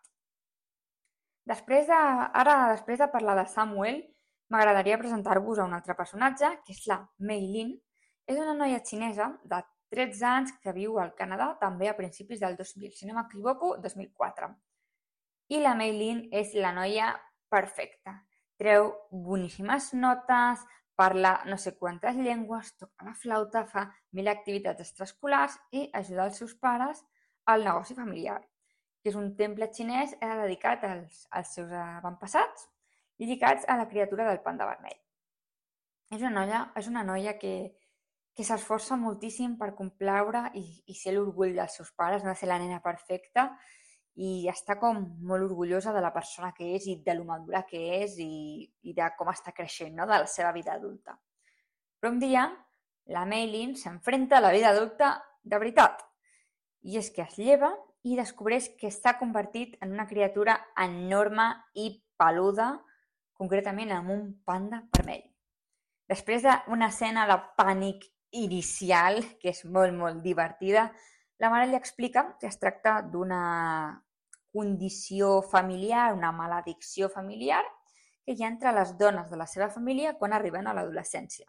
Després de, ara, després de parlar de Samuel, m'agradaria presentar-vos a un altre personatge, que és la Mei Lin. És una noia xinesa de tretze anys que viu al Canadà també a principis del dos mil, si no m'equivoco, dos mil quatre. I la Mei Lin és la noia perfecta. Treu boníssimes notes, parla no sé quantes llengües, toca la flauta, fa mil activitats extraescolars i ajuda els seus pares al negoci familiar, que és un temple xinès dedicat als, als seus avantpassats lligats a la criatura del panda vermell. És una noia, és una noia que, que s'esforça moltíssim per complaure i, i ser l'orgull dels seus pares, no ser la nena perfecta, i està com molt orgullosa de la persona que és i de lo madura que és i, i de com està creixent, no? De la seva vida adulta. Però un dia la Mei Lin s'enfrenta a la vida adulta de veritat. I és que es lleva i descobreix que s'ha convertit en una criatura enorme i peluda, concretament en un panda vermell. Després d'una escena de pànic inicial, que és molt, molt divertida, la mare li explica que es tracta d'una condició familiar, una maledicció familiar, que hi ha entre les dones de la seva família quan arriben a l'adolescència.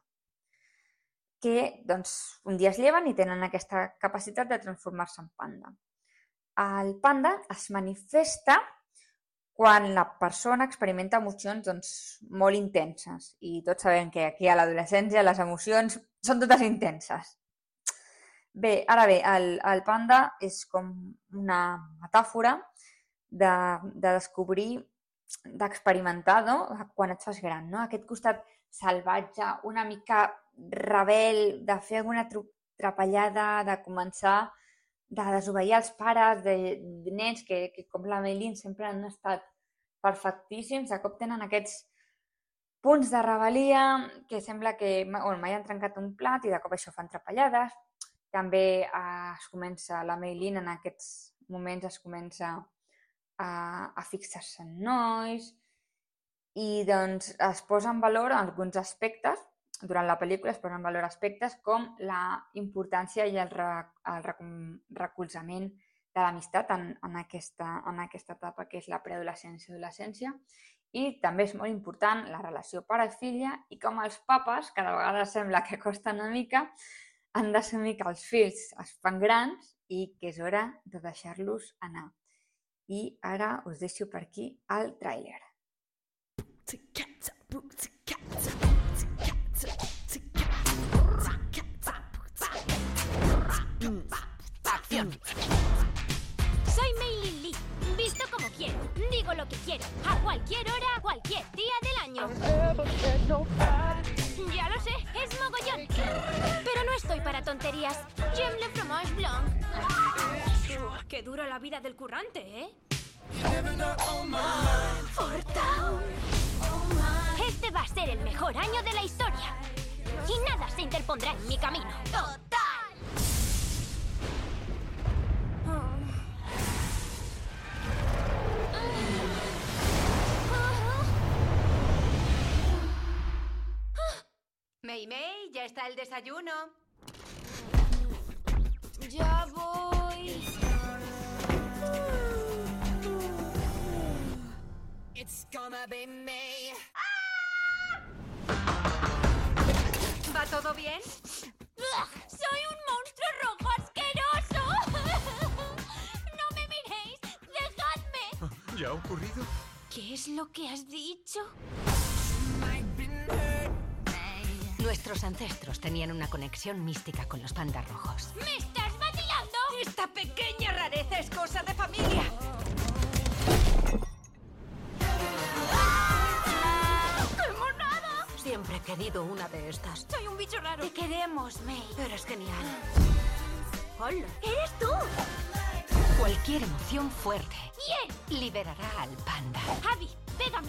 Que doncs, un dia es lleven i tenen aquesta capacitat de transformar-se en panda. El panda es manifesta quan la persona experimenta emocions doncs, molt intenses. I tots sabem que aquí a l'adolescència les emocions són totes intenses. Bé, ara bé, el, el panda és com una metàfora de, de descobrir, d'experimentar, no? Quan et fas gran, no? Aquest costat salvatge, una mica rebel, de fer alguna trapellada, de començar de desobeir els pares, de, de nens que, que com la Mei Lin sempre han estat perfectíssims, de cop tenen aquests punts de rebel·lia que sembla que bueno, mai han trencat un plat i de cop això fan trapellades. També eh, es comença, la Mei Lin en aquests moments es comença a, a fixar-se en nois i doncs es posa en valor alguns aspectes, durant la pel·lícula es posen en valor aspectes com la importància i el, re, el recolzament de l'amistat en, en, aquesta, en aquesta etapa que és la preadolescència i adolescència. I també és molt important la relació pare-filla i com els papes, cada vegada sembla que costa una mica, han d'assumir que els fills es fan grans i que és hora de deixar-los anar. I ara us deixo per aquí el tràiler. Soy Mei Lin Lee, visto como quiero, digo lo que quiero, a cualquier hora, cualquier día del año. Ya lo sé, es mogollón. Pero no estoy para tonterías. J'aime le fromage blanc. Qué dura la vida del currante, ¿eh? Forta. Este va a ser el mejor año de la historia. Y nada se interpondrá en mi camino. ¡Total! Mei Mei, ya está el desayuno. Ya voy. It's gonna be me. ¿Va todo bien? ¡Soy un monstruo rojo asqueroso! ¡No me miréis! ¡Dejadme! ¿Ya ha ocurrido? ¿Qué es lo que has dicho? Nuestros ancestros tenían una conexión mística con los pandas rojos. ¡Me estás vacilando! ¡Esta pequeña rareza es cosa de familia! ¡Qué monada! Siempre he querido una de estas. Soy un bicho raro. Te queremos, Mei. Eres genial. ¡Hola! ¡Eres tú! Cualquier emoción fuerte ¡Bien! liberará al panda. Javi, pégame.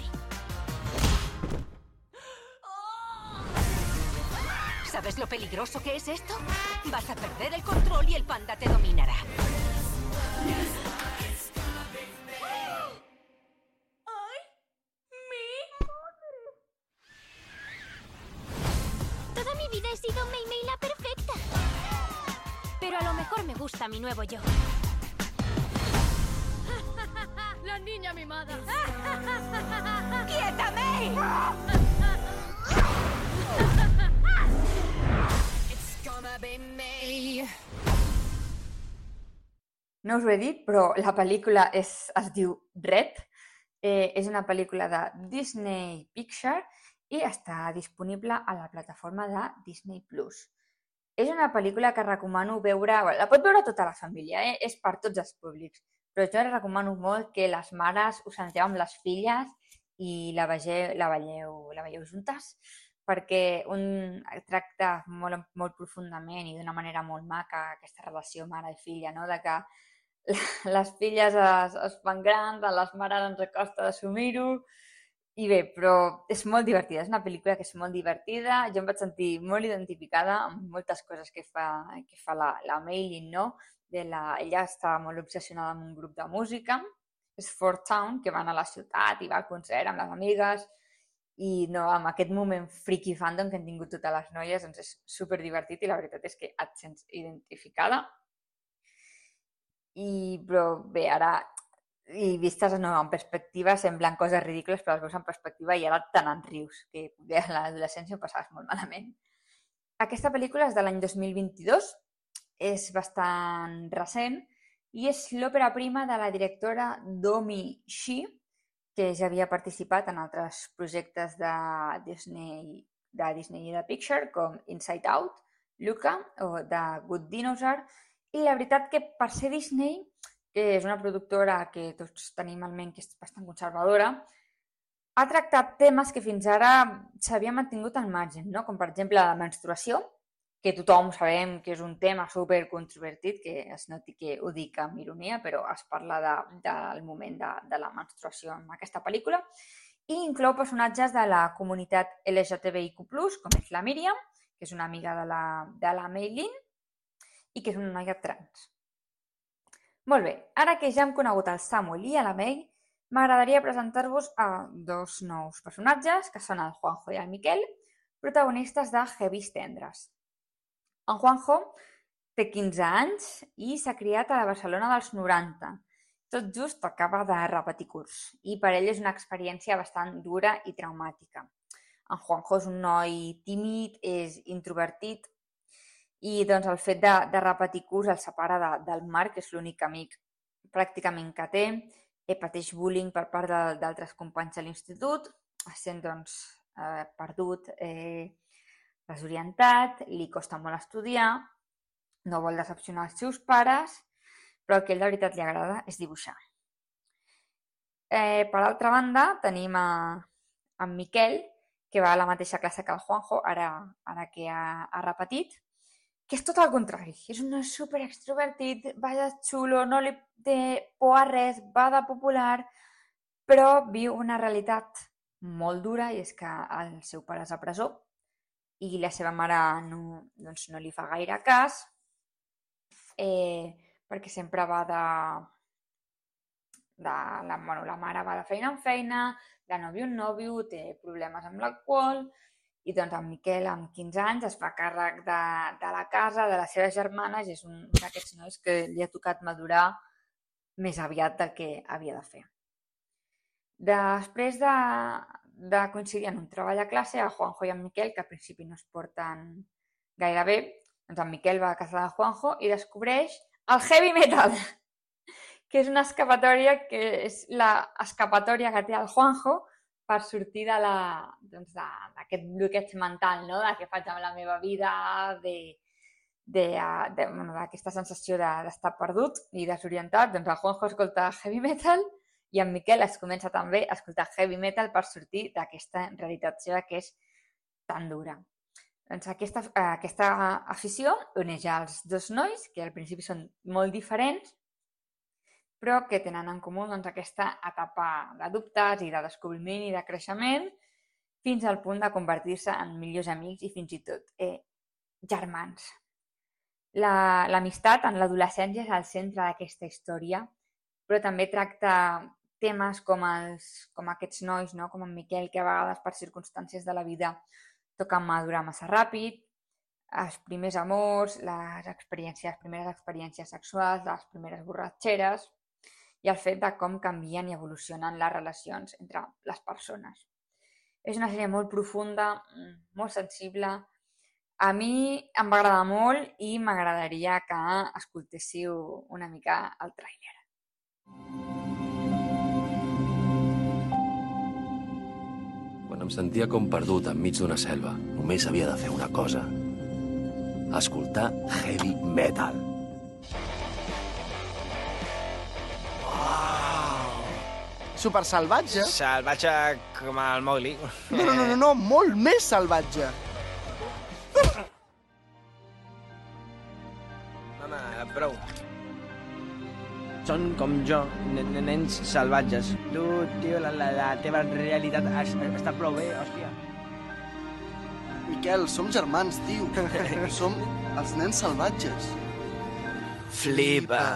¿Sabes lo peligroso que es esto? Vas a perder el control y el panda te dominará. ¡Ay! ¡Mi madre! me gusta mi nuevo yo. La niña mimada. ¡Quieta, May! No us ho he dit, però la pel·lícula és, es diu Red. Eh, és una pel·lícula de Disney Pixar i està disponible a la plataforma de Disney Plus. És una pel·lícula que recomano veure... Bueno, la pot veure tota la família, eh? És per tots els públics. Però jo recomano molt que les mares us senteu amb les filles i la vegeu, la veieu, la veieu juntes, perquè un tracta molt, molt profundament i d'una manera molt maca aquesta relació mare i filla, no? De que les filles es, es fan grans, a les mares ens costa d'assumir-ho, i bé, però és molt divertida, és una pel·lícula que és molt divertida, jo em vaig sentir molt identificada amb moltes coses que fa, que fa la, la Maylin, no? De la, ella està molt obsessionada amb un grup de música, és Fort Town, que van a la ciutat i va al concert amb les amigues, i no, amb aquest moment friki fandom que han tingut totes les noies, doncs és superdivertit i la veritat és que et sents identificada. I, però bé, ara, i vistes no, en perspectiva semblen coses ridícules, però les veus en perspectiva i ara te n'en rius, que a l'adolescència ho passaves molt malament. Aquesta pel·lícula és de l'any dos mil vint-i-dos, és bastant recent i és l'òpera prima de la directora Domee Shi, que ja havia participat en altres projectes de Disney, de Disney i de Pixar, com Inside Out, Luca o The Good Dinosaur. I la veritat que per ser Disney, que és una productora que tots tenim en ment que és bastant conservadora, ha tractat temes que fins ara s'havien mantingut al marge, no? Com per exemple la menstruació, que tothom sabem que és un tema supercontrovertit, que es noti que ho dic amb ironia, però es parla de, del moment de, de la menstruació en aquesta pel·lícula, i inclou personatges de la comunitat L G T B I Q plus, com és la Míriam, que és una amiga de la, de la Maylin, i que és una noia trans. Molt bé, ara que ja hem conegut el Samuel i a la May, m'agradaria presentar-vos a dos nous personatges, que són el Juanjo i el Miquel, protagonistes de Heavies Tendres. En Juanjo té quinze anys i s'ha criat a la Barcelona dels noranta. Tot just acaba de repetir curs i per ell és una experiència bastant dura i traumàtica. En Juanjo és un noi tímid, és introvertit i doncs, el fet de, de repetir curs el separa de, del Marc, que és l'únic amic pràcticament que té, i pateix bullying per part d'altres companys de l'institut, sent doncs, eh, perdut, eh, desorientat, li costa molt estudiar, no vol decepcionar els seus pares, però el que a ell de veritat li agrada és dibuixar. Eh, per altra banda, tenim a, a en Miquel, que va a la mateixa classe que el Juanjo, ara, ara que ha, ha repetit, que és tot el contrari. És un super extrovertit, va de xulo, no li té por a res, va de popular, però viu una realitat molt dura i és que el seu pare és a presó i la seva mare no, doncs no li fa gaire cas, eh, perquè sempre va de... de la, bueno, la mare va de feina en feina, de nòvio en nòvio, té problemes amb l'alcohol, i doncs en Miquel, amb quinze anys, es fa càrrec de, de la casa, de les seves germanes, i és un d'aquests nois que li ha tocat madurar més aviat del que havia de fer. Després de, de coincidir en un treball a classe, a Juanjo i en Miquel, que al principi no es porten gaire bé, doncs en Miquel va a casa de Juanjo i descobreix el heavy metal, que és una escapatòria que és l'escapatòria que té el Juanjo per sortir de la, doncs d'aquest bloqueig mental, no? De què faig amb la meva vida, d'aquesta de, de, bueno, sensació d'estar de, perdut i desorientat. Doncs el Juanjo escolta heavy metal i en Miquel es comença també a escoltar heavy metal per sortir d'aquesta realitat seva que és tan dura. Doncs aquesta, aquesta afició uneix els dos nois, que al principi són molt diferents, però que tenen en comú doncs, aquesta etapa de dubtes i de descobriment i de creixement fins al punt de convertir-se en millors amics i fins i tot eh, germans. L'amistat en l'adolescència és el centre d'aquesta història, però també tracta temes com, els, com aquests nois, no? Com en Miquel, que a vegades per circumstàncies de la vida toquen madurar massa ràpid, els primers amors, les experiències, les primeres experiències sexuals, les primeres borratxeres i el fet de com canvien i evolucionen les relacions entre les persones. És una sèrie molt profunda, molt sensible. A mi em va agradar molt i m'agradaria que escoltéssiu una mica el tràiler. Quan em sentia com perdut enmig d'una selva, només havia de fer una cosa. Escoltar heavy metal. Super salvatge? Salvatge com el Mowgli. No, no, no, no, no, molt més salvatge. Mama, prou. Són com jo, nens salvatges. Tu, tio, la, la, la teva realitat està prou bé, hòstia. Miquel, som germans, tio. Som els nens salvatges. Flipa.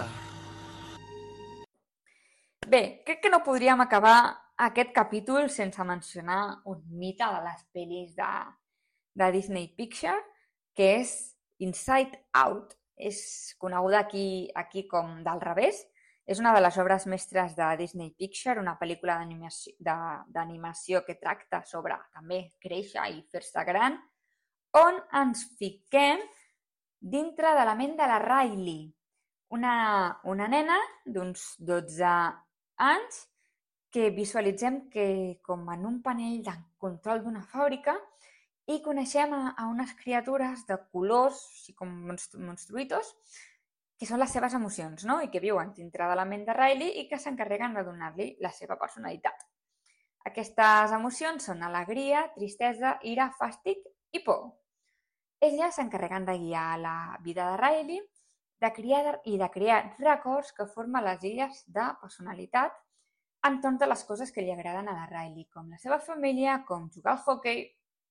Bé, crec que no podríem acabar aquest capítol sense mencionar un mite de les pel·lis de, de Disney Picture, que és Inside Out. És coneguda aquí, aquí com del revés. És una de les obres mestres de Disney Picture, una pel·lícula d'animació que tracta sobre també créixer i fer-se gran, on ens fiquem dintre de la ment de la Riley, una, una nena d'uns dotze anys que visualitzem que com en un panell de control d'una fàbrica i coneixem a, a unes criatures de colors, així com monstruïtos, que són les seves emocions, no? I que viuen dintre de la ment de Riley i que s'encarreguen de donar-li la seva personalitat. Aquestes emocions són alegria, tristesa, ira, fàstic i por. Elles s'encarreguen de guiar la vida de Riley de crear, i de crear records que formen les illes de personalitat entorn de les coses que li agraden a la Riley, com la seva família, com jugar al hoquei.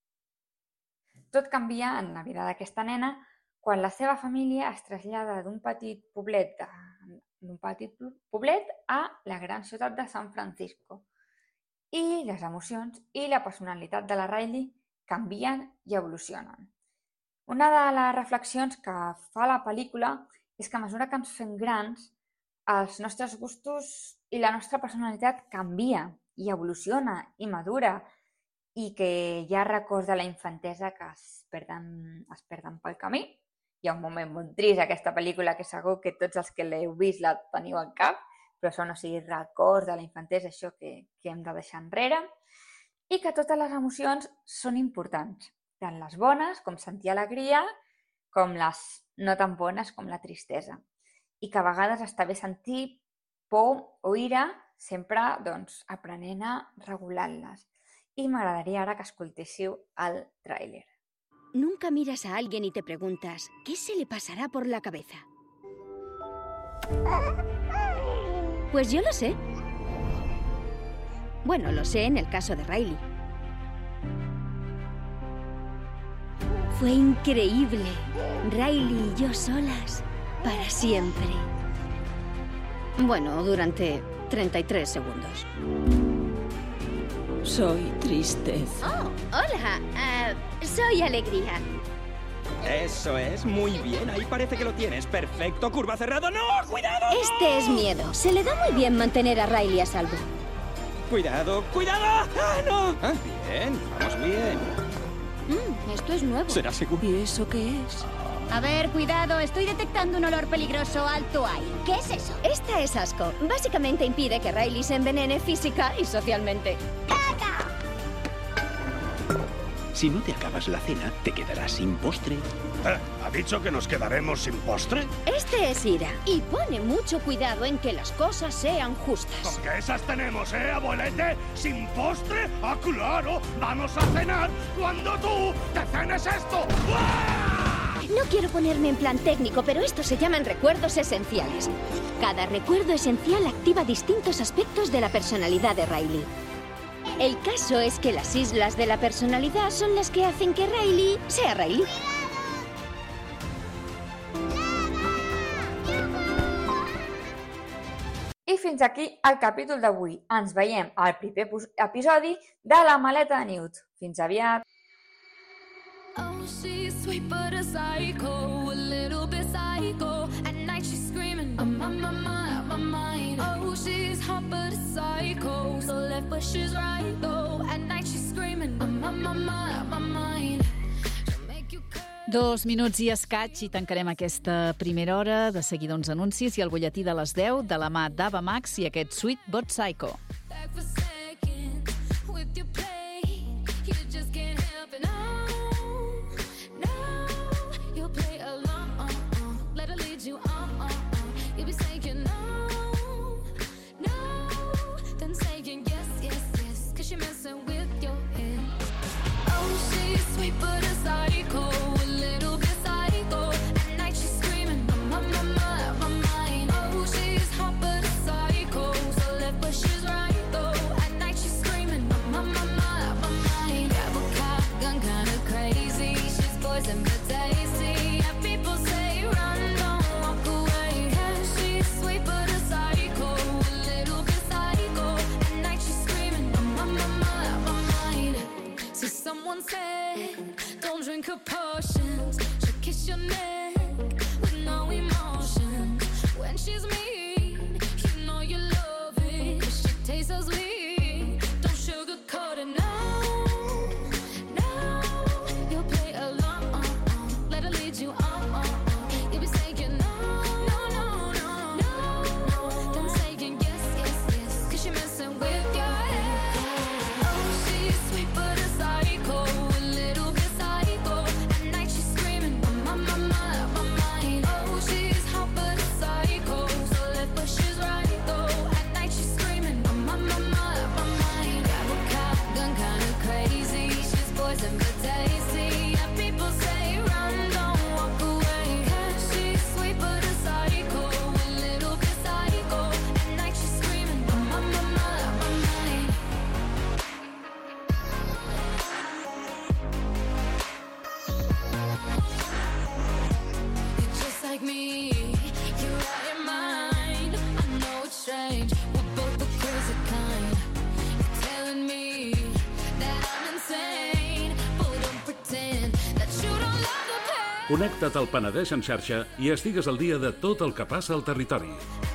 Tot canvia en la vida d'aquesta nena quan la seva família es trasllada d'un petit poblet, de, d'un petit poblet a la gran ciutat de San Francisco. I les emocions i la personalitat de la Riley canvien i evolucionen. Una de les reflexions que fa la pel·lícula és que a mesura que ens fem grans, els nostres gustos i la nostra personalitat canvia i evoluciona i madura i que hi ha records de la infantesa que es perden, es perden pel camí. Hi ha un moment molt trist aquesta pel·lícula que segur que tots els que l'heu vist la teniu al cap, però són, o sigui, records de la infantesa, això que, que hem de deixar enrere, i que totes les emocions són importants, tant les bones, com sentir alegria, com les no tan bones com la tristesa. I que a vegades està bé sentir por o ira, sempre doncs, aprenent a regular-les. I m'agradaria ara que escoltéssiu el tràiler. Nunca miras a alguien y te preguntas, ¿qué se le pasará por la cabeza? Pues yo lo sé. Bueno, lo sé en el caso de Riley. Fue increíble. Riley y yo solas para siempre. Bueno, durante treinta y tres segundos. Soy tristeza. Oh, hola. Uh, soy alegría. Eso es, muy bien. Ahí parece que lo tienes. Perfecto. Curva cerrada. ¡No! ¡Cuidado! Este es miedo. Se le da muy bien mantener a Riley a salvo. Cuidado, cuidado. ¡Ah, no! Ah, bien, vamos bien. Mm, esto es nuevo. ¿Será seguro? ¿Y eso qué es? A ver, cuidado. Estoy detectando un olor peligroso. Alto ahí. ¿Qué es eso? Esta es asco. Básicamente impide que Riley se envenene física y socialmente. Si no te acabas la cena, te quedarás sin postre. Eh, ¿Ha dicho que nos quedaremos sin postre? Este es Ira y pone mucho cuidado en que las cosas sean justas. ¿Con qué esas tenemos, eh, abuelete? ¿Sin postre? ¡Ah, claro! ¡Vamos a cenar cuando tú te cenes esto! ¡Uah! No quiero ponerme en plan técnico, pero estos se llaman recuerdos esenciales. Cada recuerdo esencial activa distintos aspectos de la personalidad de Riley. El caso es que las islas de la personalidad son las que hacen que Riley sea Riley. I fins aquí el capítol d'avui. Ens veiem al proper episodi de La Maleta de Newt. Fins aviat! Oh, she's sweet but a psycho, a little bit psycho. At night she's screaming, I'm on my mind, my mind. Oh, she's hot but a psycho, so left but she's right though. At night she's screaming, I'm on my mind, my mind. Dos minuts i escaig i tancarem aquesta primera hora. De seguida uns anuncis i el butlletí de les deu de la mà d'Ava Max i aquest Sweet But Psycho. Don't drink her potions. She'll kiss your neck with no emotion. When she's mean, you know you love it. She tastes so sweet. Don't sugarcoat it, no, no. You'll play along. Let her lead you on. You'll be saying no, no, no, no, no. Then saying yes, yes, yes. Cause you're messing with your head. Oh, she's sweet but a psycho. Connecta't al Penedès en xarxa i estigues al dia de tot el que passa al territori.